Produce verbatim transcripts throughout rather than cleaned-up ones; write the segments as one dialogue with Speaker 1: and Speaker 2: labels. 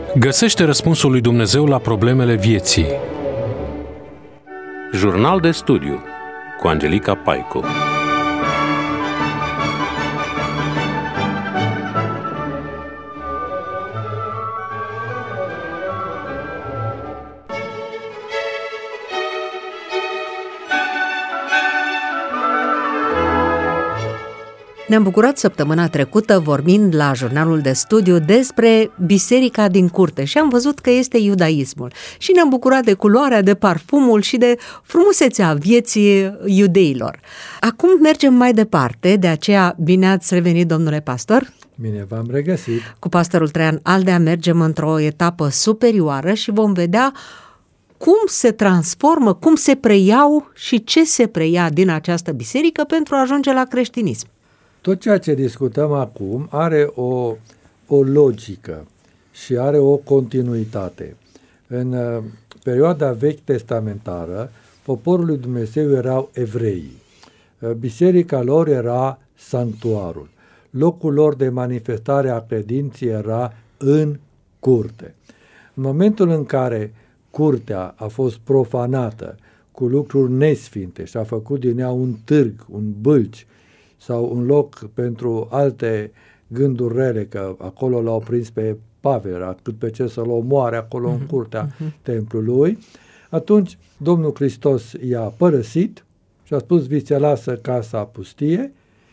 Speaker 1: Găsește răspunsul lui Dumnezeu la problemele vieții. Jurnal de studiu cu Angelica Paicu.
Speaker 2: Ne-am bucurat săptămâna trecută vorbind la jurnalul de studiu despre biserica din curte și am văzut că este iudaismul. Și ne-am bucurat de culoarea, de parfumul și de frumusețea vieții iudeilor. Acum mergem mai departe, de aceea bine ați revenit, domnule pastor.
Speaker 3: Bine v-am regăsit.
Speaker 2: Cu pastorul Traian Aldea mergem într-o etapă superioară și vom vedea cum se transformă, cum se preiau și ce se preia din această biserică pentru a ajunge la creștinism.
Speaker 3: Tot ceea ce discutăm acum are o, o logică și are o continuitate. În uh, perioada vechi testamentară, poporul lui Dumnezeu erau evreii. Uh, biserica lor era sanctuarul. Locul lor de manifestare a credinței era în curte. În momentul în care curtea a fost profanată cu lucruri nesfinte și a făcut din ea un târg, un bâlci, sau un loc pentru alte gânduri rele, că acolo l-au prins pe Pavel, era cât pe ce să-l omoare acolo în curtea templului, atunci Domnul Hristos i-a părăsit și a spus: vi se lasă casa pustie,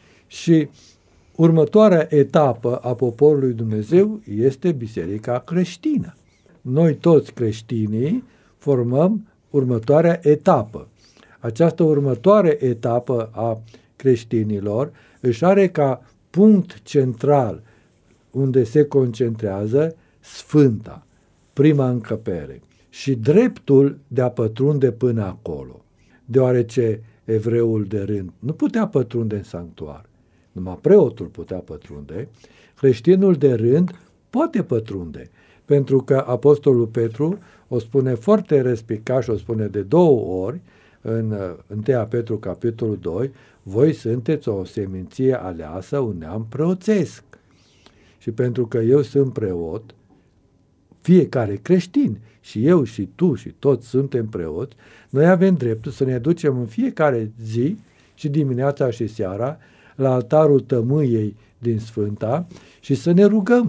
Speaker 3: și următoarea etapă a poporului Dumnezeu este biserica creștină. Noi toți creștinii formăm următoarea etapă. Această următoare etapă a creștinilor își are ca punct central unde se concentrează Sfânta, prima încăpere, și dreptul de a pătrunde până acolo, deoarece evreul de rând nu putea pătrunde în sanctuar, numai preotul putea pătrunde. Creștinul de rând poate pătrunde, pentru că Apostolul Petru o spune foarte respicat și o spune de două ori în întâi Petru, capitolul doi, voi sunteți o seminție aleasă, un neam preoțesc. Și pentru că eu sunt preot, fiecare creștin, și eu și tu și toți suntem preoți, noi avem dreptul să ne ducem în fiecare zi și dimineața și seara la altarul tămâiei din Sfânta și să ne rugăm.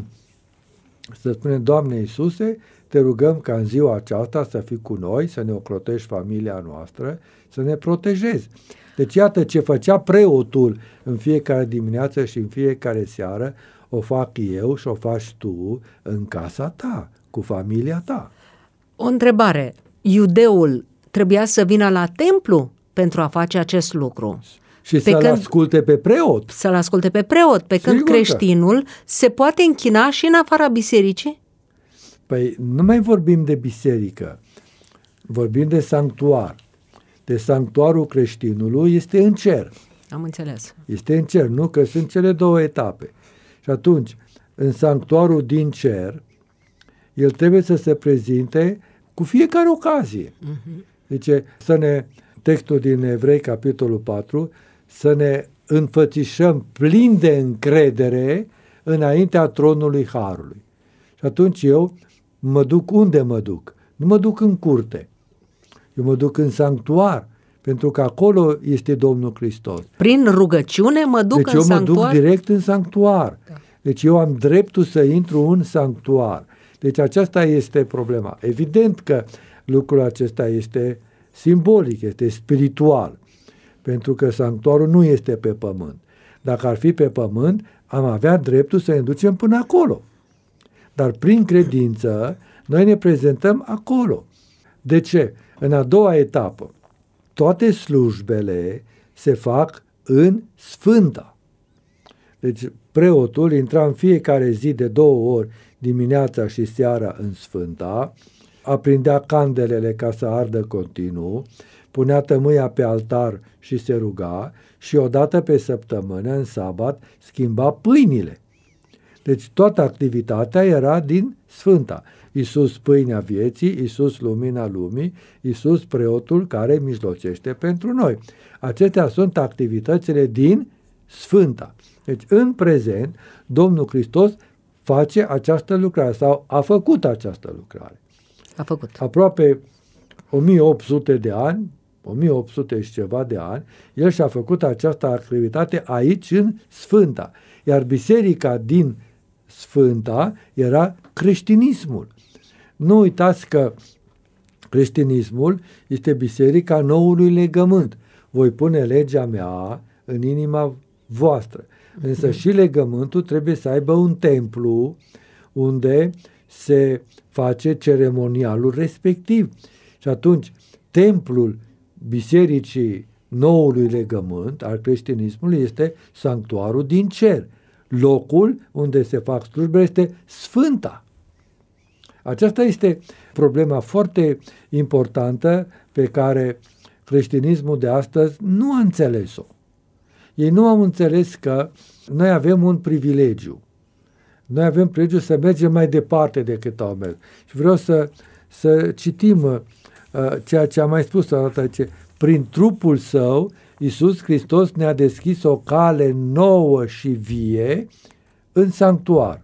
Speaker 3: Să spunem: Doamne Iisuse, te rugăm ca în ziua aceasta să fii cu noi, să ne ocrotești familia noastră, să ne protejezi. Deci iată ce făcea preotul în fiecare dimineață și în fiecare seară, o fac eu și o faci tu în casa ta, cu familia ta.
Speaker 2: O întrebare. Iudeul trebuia să vină la templu pentru a face acest lucru?
Speaker 3: Și pe să-l când, asculte pe preot.
Speaker 2: Să-l asculte pe preot, pe Sigur când creștinul că. se poate închina și în afara bisericii?
Speaker 3: Păi nu mai vorbim de biserică, vorbim de sanctuar. De sanctuarul creștinului este în cer.
Speaker 2: Am înțeles.
Speaker 3: Este în cer, nu? Că sunt cele două etape. Și atunci, în sanctuarul din cer, el trebuie să se prezinte cu fiecare ocazie. Uh-huh. Deci, să ne, textul din Evrei, capitolul patru, să ne înfățișăm plin de încredere înaintea tronului Harului. Și atunci eu mă duc unde mă duc? Nu mă duc în curte. Eu mă duc în sanctuar, pentru că acolo este Domnul Hristos.
Speaker 2: Prin rugăciune mă duc
Speaker 3: deci
Speaker 2: în
Speaker 3: sanctuar? Deci eu mă duc direct în sanctuar.
Speaker 2: Da.
Speaker 3: Deci eu am dreptul să intru în sanctuar. Deci aceasta este problema. Evident că lucrul acesta este simbolic, este spiritual, pentru că sanctuarul nu este pe pământ. Dacă ar fi pe pământ, am avea dreptul să ne ducem până acolo. Dar prin credință, noi ne prezentăm acolo. De ce? În a doua etapă, toate slujbele se fac în Sfânta. Deci preotul intra în fiecare zi de două ori, dimineața și seara, în Sfânta, aprindea candelele ca să ardă continuu, punea tămâia pe altar și se ruga, și odată pe săptămână, în sabat, schimba pâinile. Deci toată activitatea era din Sfânta. Iisus pâinea vieții, Iisus lumina lumii, Iisus preotul care mijlocește pentru noi. Acestea sunt activitățile din Sfânta. Deci în prezent Domnul Hristos face această lucrare sau a făcut această lucrare.
Speaker 2: A făcut.
Speaker 3: Aproape o mie opt sute de ani, o mie opt sute și ceva de ani, el și-a făcut această activitate aici în Sfânta. Iar biserica din Sfânta era creștinismul. Nu uitați că creștinismul este biserica noului legământ. Voi pune legea mea în inima voastră. Însă și legământul trebuie să aibă un templu unde se face ceremonialul respectiv. Și atunci, templul bisericii noului legământ al creștinismului este sanctuarul din cer. Locul unde se fac slujbele este Sfânta. Aceasta este problema foarte importantă pe care creștinismul de astăzi nu a înțeles-o. Ei nu au înțeles că noi avem un privilegiu. Noi avem privilegiu să mergem mai departe decât au mers. Și vreau să, să citim uh, ceea ce am mai spus o dată, ce prin trupul său, Iisus Hristos ne-a deschis o cale nouă și vie în sanctuar.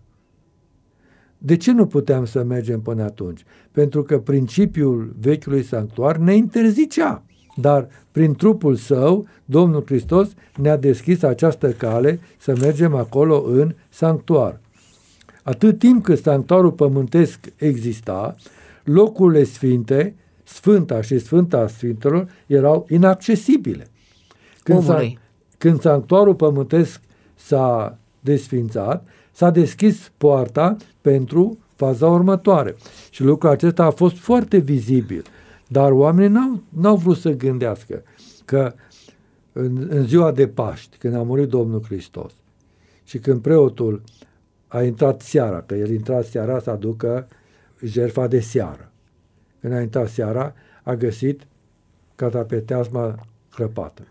Speaker 3: De ce nu puteam să mergem până atunci? Pentru că principiul vechiului sanctuar ne interzicea. Dar prin trupul său, Domnul Hristos ne-a deschis această cale să mergem acolo în sanctuar. Atât timp cât sanctuarul pământesc exista, locurile sfinte, Sfânta și Sfânta Sfintelor, erau inaccesibile. Când, san, când sanctuarul pământesc s-a desfințat, s-a deschis poarta pentru faza următoare. Și lucrul acesta a fost foarte vizibil. Dar oamenii n-au, n-au vrut să gândească că în, în ziua de Paști, când a murit Domnul Hristos și când preotul a intrat seara, că el intra seara să aducă jertfa de seară. Când a intrat seara, a găsit catapeteasma crăpată.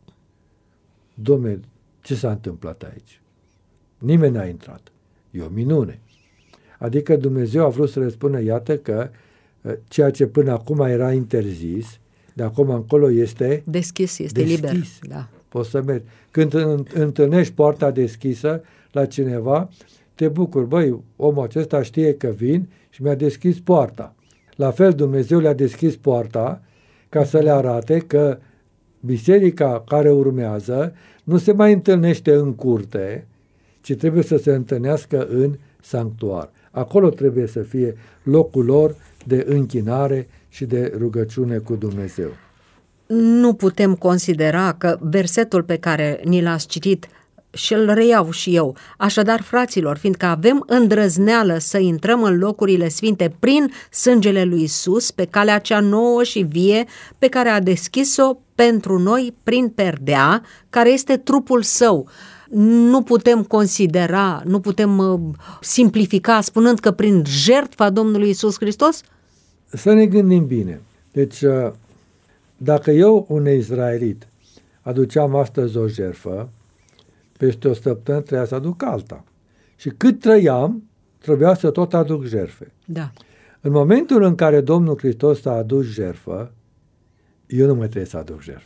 Speaker 3: Dom'le, ce s-a întâmplat aici? Nimeni n-a intrat. E o minune. Adică Dumnezeu a vrut să le spună, iată că ceea ce până acum era interzis, de acum încolo este
Speaker 2: deschis, este
Speaker 3: deschis.
Speaker 2: liber. Da.
Speaker 3: Poți să mergi. Când întâlnești poarta deschisă la cineva, te bucuri. Băi, omul acesta știe că vin și mi-a deschis poarta. La fel, Dumnezeu le-a deschis poarta ca să le arate că biserica care urmează nu se mai întâlnește în curte, ci trebuie să se întâlnească în sanctuar. Acolo trebuie să fie locul lor de închinare și de rugăciune cu Dumnezeu.
Speaker 2: Nu putem considera că versetul pe care ni l-ați citit și îl reiau și eu. Așadar, fraților, fiindcă avem îndrăzneală să intrăm în locurile sfinte prin sângele lui Iisus, pe calea cea nouă și vie pe care a deschis-o pentru noi prin perdea, care este trupul său. Nu putem considera, nu putem uh, simplifica spunând că prin jertfa Domnului Iisus Hristos?
Speaker 3: Să ne gândim bine. Deci, uh, dacă eu, un izraelit, aduceam astăzi o jertfă, peste o săptămână trebuia să aduc alta. Și cât trăiam, trebuia să tot aduc jertfe.
Speaker 2: Da.
Speaker 3: În momentul în care Domnul Hristos a adus jertfă, eu nu mai trebuie să aduc jertfă.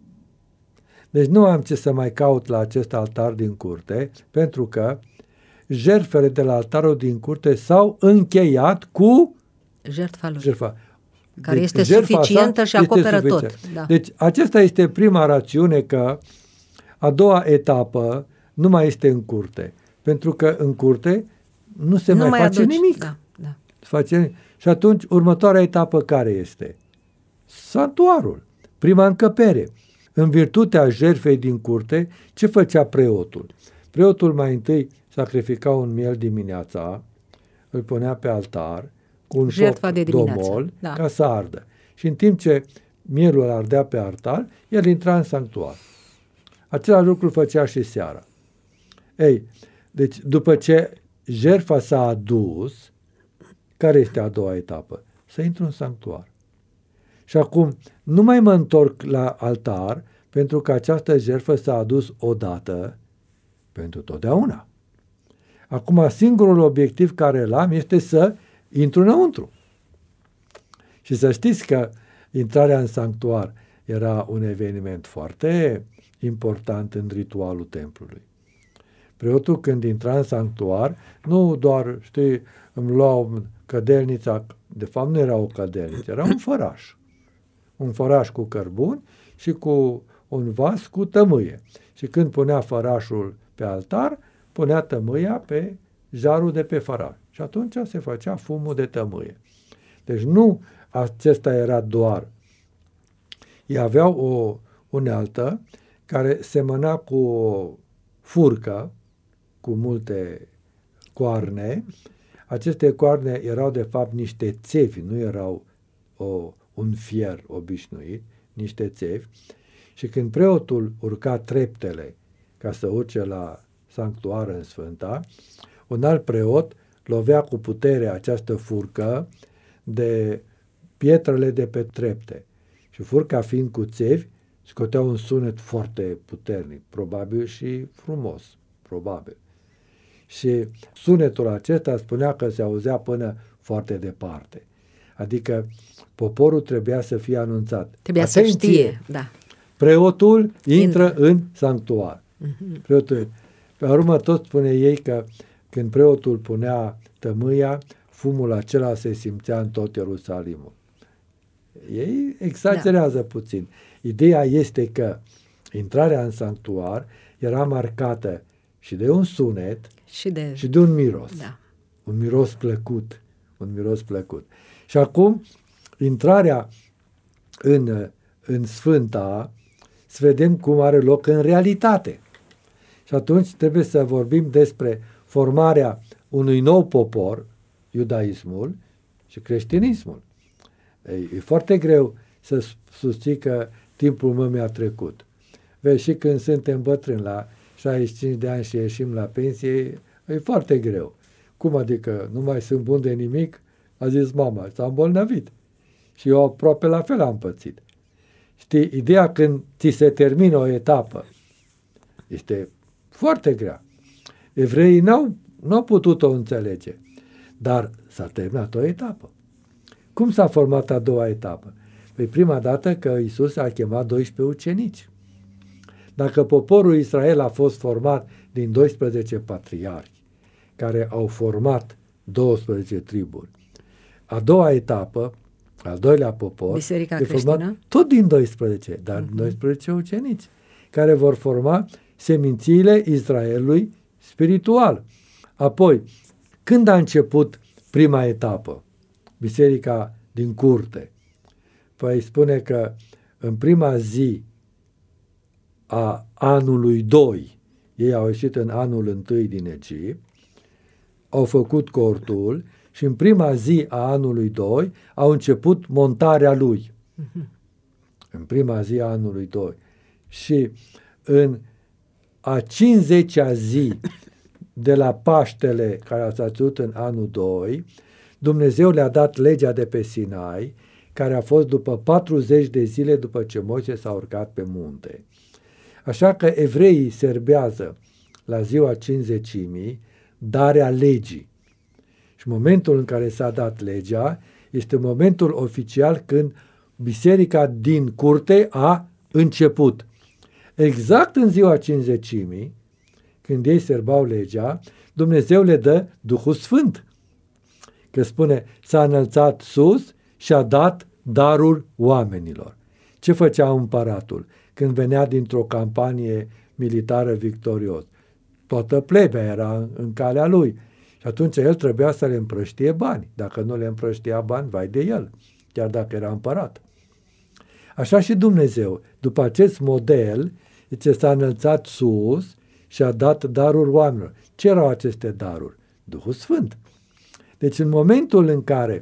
Speaker 3: Deci nu am ce să mai caut la acest altar din curte, pentru că jertfele de la altarul din curte s-au încheiat cu
Speaker 2: jertfa lui,
Speaker 3: jertfa.
Speaker 2: care
Speaker 3: deci,
Speaker 2: este suficientă și acoperă tot. Da.
Speaker 3: Deci aceasta este prima rațiune, că a doua etapă nu mai este în curte, pentru că în curte nu se nu mai, mai face aduci. nimic.
Speaker 2: Da, da.
Speaker 3: Face... Și atunci următoarea etapă care este? Sanctuarul, prima încăpere. În virtutea jertfei din curte, ce făcea preotul? Preotul mai întâi sacrifica un miel dimineața, îl punea pe altar cu un
Speaker 2: jertfa
Speaker 3: foc
Speaker 2: de
Speaker 3: domol,
Speaker 2: da.
Speaker 3: ca să ardă. Și în timp ce mielul ardea pe altar, el intra în sanctuar. Același lucru făcea și seara. Ei, deci după ce jertfa s-a adus, care este a doua etapă? Să intru în sanctuar. Și acum nu mai mă întorc la altar, pentru că această jertfă s-a adus odată pentru totdeauna. Acum singurul obiectiv care îl am este să intru înăuntru. Și să știți că intrarea în sanctuar era un eveniment foarte important în ritualul templului. Preotul când intra în sanctuar, nu doar, știi, îmi luau cădelnița, de fapt nu era o cădelniță, era un făraș. Un făraș cu cărbuni și cu un vas cu tămâie. Și când punea fărașul pe altar, punea tămâia pe jarul de pe făraș. Și atunci se făcea fumul de tămâie. Deci nu acesta era doar. Ei aveau o unealtă care semăna cu o furcă, cu multe coarne. Aceste coarne erau de fapt niște țevi, nu erau o, un fier obișnuit, niște țevi. Și când preotul urca treptele ca să urce la sanctuar în Sfânta, un alt preot lovea cu putere această furcă de pietrele de pe trepte. Și furca fiind cu țevi, scotea un sunet foarte puternic, probabil și frumos, probabil. Și sunetul acesta spunea că se auzea până foarte departe. Adică poporul trebuia să fie anunțat.
Speaker 2: Trebuia
Speaker 3: Atenție,
Speaker 2: să știe, da.
Speaker 3: Preotul intră,
Speaker 2: Intră.
Speaker 3: în sanctuar. Uh-huh. Preotul. Pe urmă tot spune ei că când preotul punea tămâia, fumul acela se simțea în tot Ierusalimul. Ei exagerează da. puțin. Ideea este că intrarea în sanctuar era marcată și de un sunet
Speaker 2: și de,
Speaker 3: și de un miros.
Speaker 2: Da.
Speaker 3: Un miros plăcut. Un miros plăcut. Și acum, intrarea în, în Sfânta, să vedem cum are loc în realitate. Și atunci trebuie să vorbim despre formarea unui nou popor, iudaismul și creștinismul. E, e foarte greu să susții că timpul meu mi-a trecut. Vezi, și când suntem bătrâni la șaizeci și cinci de ani și ieșim la pensie, e foarte greu. Cum adică nu mai sunt bun de nimic? A zis mama, s-a îmbolnăvit. Și eu aproape la fel am pățit. Știi, ideea când ți se termină o etapă este foarte grea. Evreii n-au, n-au putut-o înțelege, dar s-a terminat o etapă. Cum s-a format a doua etapă? Păi prima dată că Iisus a chemat doisprezece ucenici. Dacă poporul Israel a fost format din doisprezece patriarhi, care au format douăsprezece triburi, a doua etapă, al doilea popor,
Speaker 2: Biserica
Speaker 3: e format
Speaker 2: creștină?
Speaker 3: tot din doisprezece, dar uh-huh. doisprezece ucenici, care vor forma semințiile Israelului spiritual. Apoi, când a început prima etapă? Biserica din curte. Păi spune că în prima zi a anului doi, ei au ieșit în anul întâi din Egipt, au făcut cortul și în prima zi a anului doi au început montarea lui. Uh-huh. În prima zi a anului doi. Și în a cincizecea zi de la Paștele care s-a ținut în anul doi, Dumnezeu le-a dat legea de pe Sinai, care a fost după patruzeci de zile după ce Moise s-a urcat pe munte. Așa că evreii serbează la ziua cincizecimii darea legii. Și momentul în care s-a dat legea este momentul oficial când biserica din curte a început. Exact în ziua cincizecimii, când ei serbau legea, Dumnezeu le dă Duhul Sfânt. Că spune, s-a înălțat sus și a dat darul oamenilor. Ce făcea împăratul când venea dintr-o campanie militară victorios? Toată plebea era în calea lui. Și atunci el trebuia să le împrăștie bani. Dacă nu le împrăștia bani, vai de el, chiar dacă era împărat. Așa și Dumnezeu, după acest model, ce s-a înălțat sus și a dat darul oamenilor. Ce erau aceste daruri? Duhul Sfânt. Deci în momentul în care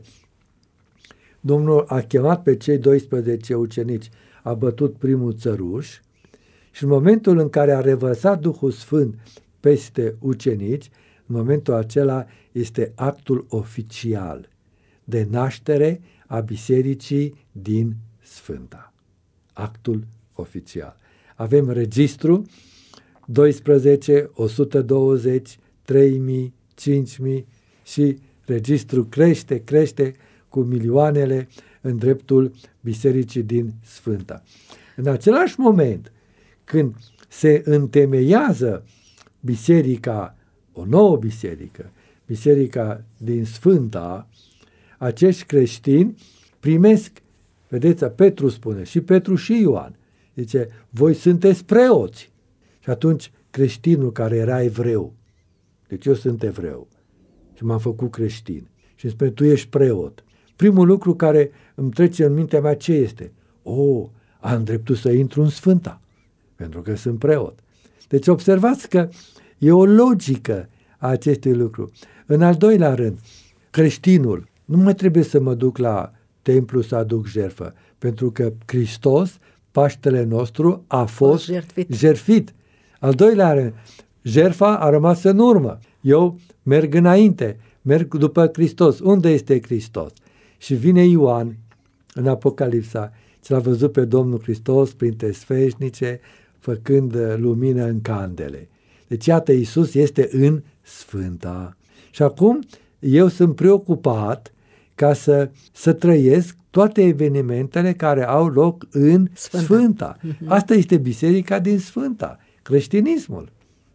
Speaker 3: Domnul a chemat pe cei doisprezece ucenici, a bătut primul țăruș și în momentul în care a revărsat Duhul Sfânt peste ucenici, în momentul acela este actul oficial de naștere a bisericii din Sfânta. Actul oficial. Avem registru doisprezece, o sută douăzeci, trei mii, cinci mii și registru crește, crește cu milioanele în dreptul bisericii din Sfânta. În același moment, când se întemeiază biserica, o nouă biserică, biserica din Sfânta, acești creștini primesc, vedeți, Petru spune, și Petru și Ioan, zice, voi sunteți preoți. Și atunci creștinul care era evreu, deci eu sunt evreu și m-am făcut creștin și îmi spune, tu ești preot. Primul lucru care îmi trece în mintea mea ce este? O, am dreptul să intru în Sfânta, pentru că sunt preot. Deci observați că e o logică a acestui lucru. În al doilea rând, creștinul nu mai trebuie să mă duc la templu să aduc jertfă, pentru că Hristos, Paștele nostru, a fost jertfit. jertfit. Al doilea rând, jertfa a rămas în urmă. Eu merg înainte, merg după Hristos. Unde este Hristos? Și vine Ioan în Apocalipsa și l-a văzut pe Domnul Hristos printre sfeșnice, făcând lumină în candele. Deci, iată, Iisus este în Sfânta. Și acum eu sunt preocupat ca să, să trăiesc toate evenimentele care au loc în Sfânta. Sfânta. Uh-huh. Asta este biserica din Sfânta, creștinismul.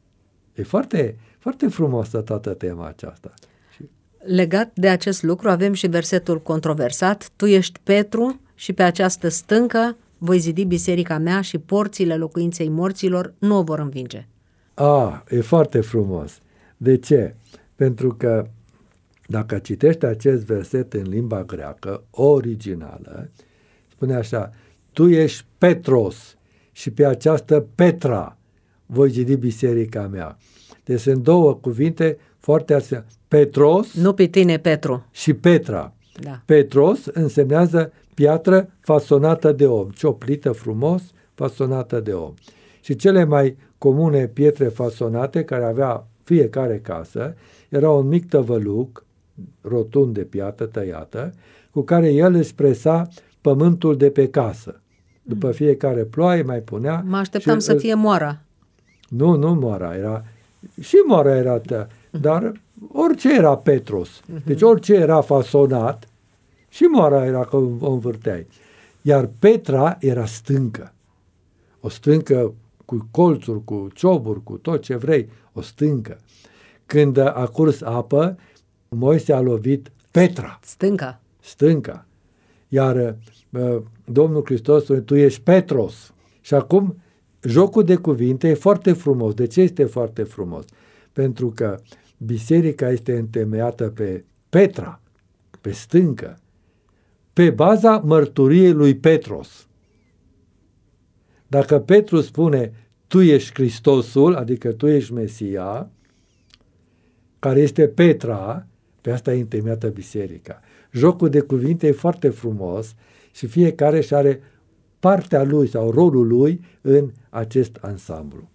Speaker 3: E foarte, foarte frumoasă toată tema aceasta.
Speaker 2: Legat de acest lucru avem și versetul controversat, tu ești Petru și pe această stâncă voi zidi biserica mea și porțile locuinței morților nu o vor învinge.
Speaker 3: Ah, e foarte frumos. De ce? Pentru că dacă citești acest verset în limba greacă originală, spune așa, tu ești Petros și pe această Petra voi zidi biserica mea. Deci sunt două cuvinte foarte asemenea. Petros,
Speaker 2: nu pe tine, Petru,
Speaker 3: și Petra.
Speaker 2: Da.
Speaker 3: Petros însemnează piatră fasonată de om, cioplită frumos, fasonată de om. Și cele mai comune pietre fasonate care avea fiecare casă era un mic tăvăluc rotund de piatră tăiată, cu care el își presa pământul de pe casă. După fiecare ploaie mai punea...
Speaker 2: Mă așteptam și, să fie moara.
Speaker 3: Nu, nu moara, era... Și moara era, tă, dar orice era Petros. Deci orice era fasonat, și moara era că o învârteai. Iar Petra era stâncă. O stâncă cu colțuri, cu cioburi, cu tot ce vrei, o stâncă. Când a curs apă, Moise a lovit Petra.
Speaker 2: Stânca.
Speaker 3: Stânca. Iar uh, Domnul Hristos spune, tu ești Petros. Și acum, jocul de cuvinte e foarte frumos. De ce este foarte frumos? Pentru că biserica este întemeiată pe Petra, pe stâncă, pe baza mărturiei lui Petros. Dacă Petru spune, tu ești Hristosul, adică tu ești Mesia, care este Petra, pe asta e întemeiată biserica. Jocul de cuvinte e foarte frumos și fiecare își are partea lui sau rolul lui în acest ansamblu.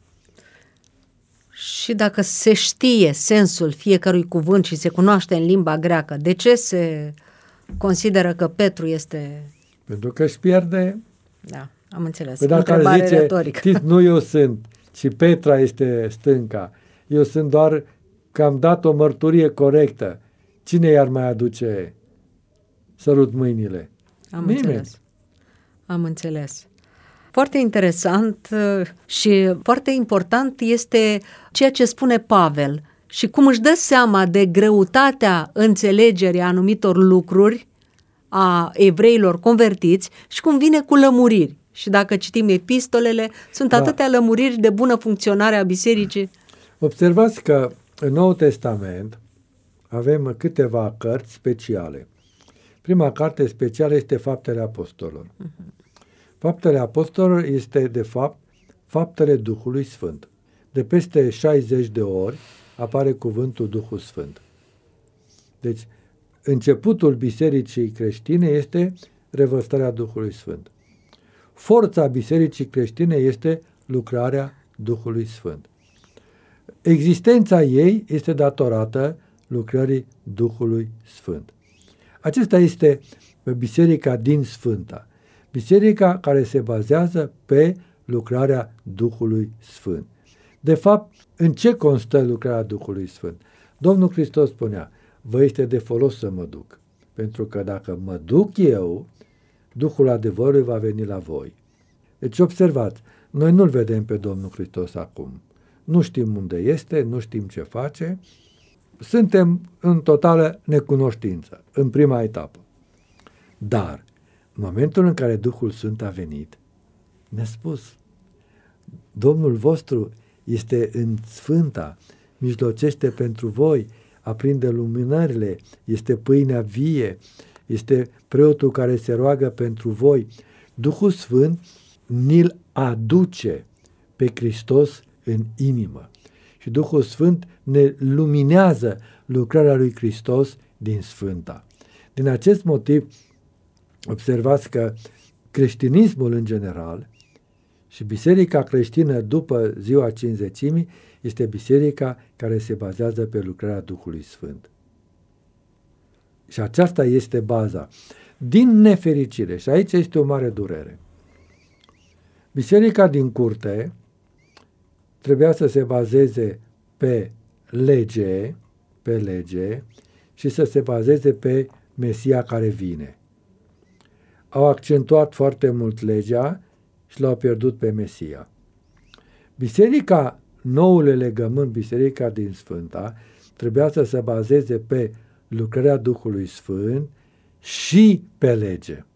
Speaker 2: Și dacă se știe sensul fiecărui cuvânt și se cunoaște în limba greacă, de ce se consideră că Petru este...
Speaker 3: Pentru că își pierde...
Speaker 2: Da, am înțeles.
Speaker 3: Păi dacă ar zice, tit, nu eu sunt, ci Petra este stânca, eu sunt doar că am dat o mărturie corectă, cine i-ar mai aduce sărut mâinile?
Speaker 2: Am Nimeni. înțeles. Am înțeles. Foarte interesant și foarte important este ceea ce spune Pavel și cum își dă seama de greutatea înțelegerii anumitor lucruri a evreilor convertiți și cum vine cu lămuriri. Și dacă citim epistolele, sunt da. atâtea lămuriri de bună funcționare a bisericii.
Speaker 3: Observați că în Noul Testament avem câteva cărți speciale. Prima carte specială este Faptele Apostolilor. Uh-huh. Faptele Apostolilor este, de fapt, Faptele Duhului Sfânt. De peste șaizeci de ori apare cuvântul Duhul Sfânt. Deci, începutul bisericii creștine este revărsarea Duhului Sfânt. Forța bisericii creștine este lucrarea Duhului Sfânt. Existența ei este datorată lucrării Duhului Sfânt. Acesta este biserica din Sfânta. Biserica care se bazează pe lucrarea Duhului Sfânt. De fapt, în ce constă lucrarea Duhului Sfânt? Domnul Hristos spunea, vă este de folos să mă duc, pentru că dacă mă duc eu, Duhul adevărului va veni la voi. Deci observați, noi nu-L vedem pe Domnul Hristos acum. nu știm unde este, nu știm ce face, suntem în totală necunoștință, în prima etapă. Dar, în momentul în care Duhul Sfânt a venit, ne-a spus, Domnul vostru este în Sfânta, mijlocește pentru voi, aprinde luminările, este pâinea vie, este preotul care se roagă pentru voi. Duhul Sfânt ni-l aduce pe Hristos în inimă. Și Duhul Sfânt ne luminează lucrarea lui Hristos din Sfânta. Din acest motiv, observați că creștinismul în general și biserica creștină după ziua Cincizecimii este biserica care se bazează pe lucrarea Duhului Sfânt. Și aceasta este baza. Din nefericire, și aici este o mare durere, biserica din curte trebuia să se bazeze pe lege, pe lege și să se bazeze pe Mesia care vine. Au accentuat foarte mult legea și l-au pierdut pe Mesia. Biserica, noul legământ, biserica din Sfânta, trebuia să se bazeze pe lucrarea Duhului Sfânt și pe lege.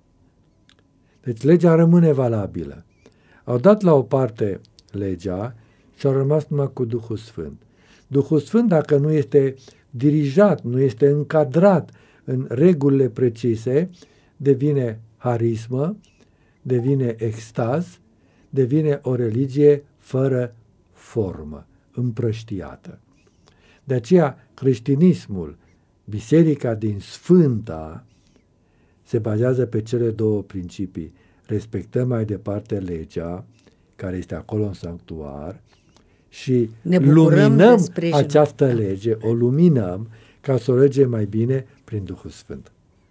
Speaker 3: Deci legea rămâne valabilă. Au dat la o parte legea și au rămas numai cu Duhul Sfânt. Duhul Sfânt, dacă nu este dirijat, nu este încadrat în regulile precise, devine harismă, devine extaz, devine o religie fără formă, împrăștiată. De aceea, creștinismul, biserica din Sfânta, se bazează pe cele două principii. Respectăm mai departe legea, care este acolo în sanctuar, și luminăm această lege, o luminăm ca să o legem mai bine prin Duhul Sfânt.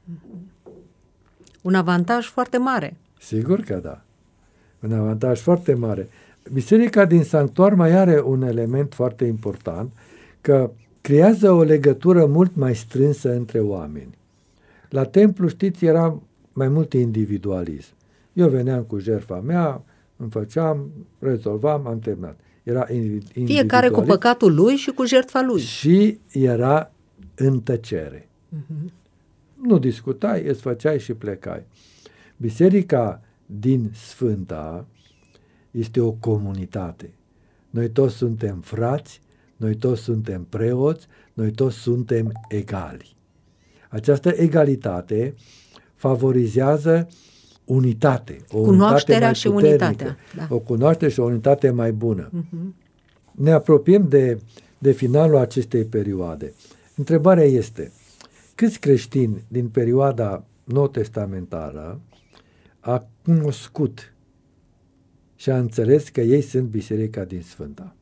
Speaker 2: Un avantaj foarte mare.
Speaker 3: Sigur că da. Un avantaj foarte mare. Biserica din sanctuar mai are un element foarte important, că creează o legătură mult mai strânsă între oameni. La templu, știți, era mai mult individualism. Eu veneam cu jertfa mea, îmi făceam, rezolvam, am terminat. Era individualism.
Speaker 2: Fiecare cu păcatul lui și cu jertfa lui.
Speaker 3: Și era în tăcere. Uh-huh. Nu discutai, îți făceai și plecai. Biserica din Sfânta este o comunitate. Noi toți suntem frați, noi toți suntem preoți, noi toți suntem egali. Această egalitate favorizează unitate, o
Speaker 2: cunoașterea
Speaker 3: unitate
Speaker 2: și unitatea. Da.
Speaker 3: O cunoaștere și o unitate mai bună.
Speaker 2: Uh-huh.
Speaker 3: Ne apropiem de, de finalul acestei perioade. Întrebarea este, câți creștini din perioada nou-testamentară a cunoscut și a înțeles că ei sunt biserica din Sfânta?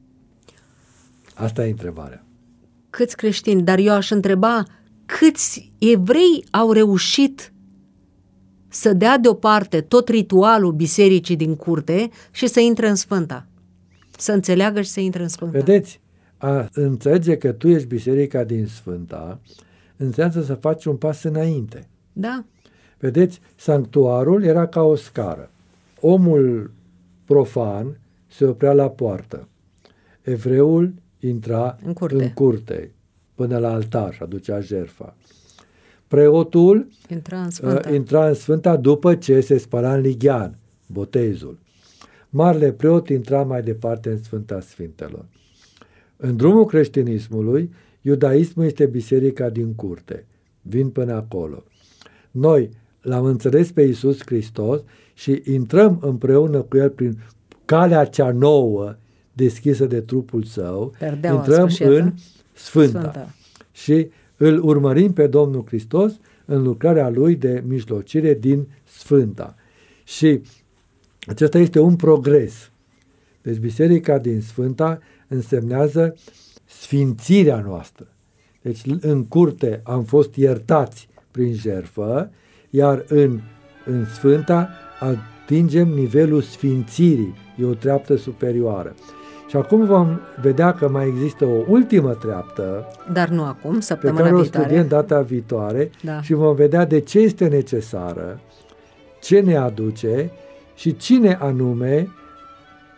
Speaker 3: Asta e întrebarea.
Speaker 2: Câți creștini? Dar eu aș întreba câți evrei au reușit să dea deoparte tot ritualul bisericii din curte și să intre în Sfânta. Să înțeleagă și să intre în Sfânta.
Speaker 3: Vedeți, a înțelege că tu ești biserica din Sfânta înseamnă să faci un pas înainte.
Speaker 2: Da.
Speaker 3: Vedeți, sanctuarul era ca o scară. Omul profan se oprea la poartă. Evreul intra
Speaker 2: în curte,
Speaker 3: în curte până la altar și aducea jertfa. Preotul
Speaker 2: intra în Sfânta.
Speaker 3: Uh, intra în Sfânta după ce se spăla în lighean, botezul. Marele preot intra mai departe în Sfânta Sfintelor. În drumul creștinismului, iudaismul este biserica din curte. Vin până acolo. Noi l-am înțeles pe Iisus Hristos și intrăm împreună cu El prin calea cea nouă deschisă de trupul Său.
Speaker 2: Perdeaua
Speaker 3: intrăm
Speaker 2: sfârșită.
Speaker 3: în Sfânta.
Speaker 2: Sfânta.
Speaker 3: Și îl urmărim pe Domnul Hristos în lucrarea Lui de mijlocire din Sfânta. Și acesta este un progres. Deci biserica din Sfânta însemnează sfințirea noastră. Deci în curte am fost iertați prin jertfă, iar în, în Sfânta atingem nivelul sfințirii. E o treaptă superioară. Și acum vom vedea că mai există o ultimă treaptă,
Speaker 2: dar nu acum, săptămâna
Speaker 3: pe care o
Speaker 2: viitoare.
Speaker 3: studiem data viitoare,
Speaker 2: da.
Speaker 3: Și vom vedea de ce este necesară, ce ne aduce și cine anume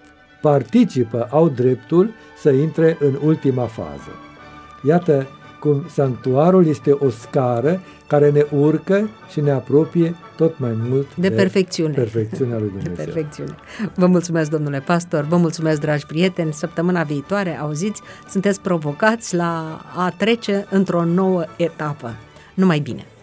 Speaker 3: participă, au dreptul să intre în ultima fază. Iată cum sanctuarul este o scară care ne urcă și ne apropie tot mai mult
Speaker 2: de, de perfecțiune.
Speaker 3: perfecțiunea lui Dumnezeu.
Speaker 2: De perfecțiune. Vă mulțumesc, domnule pastor, vă mulțumesc, dragi prieteni. Săptămâna viitoare, auziți, sunteți provocați la a trece într-o nouă etapă. Numai bine!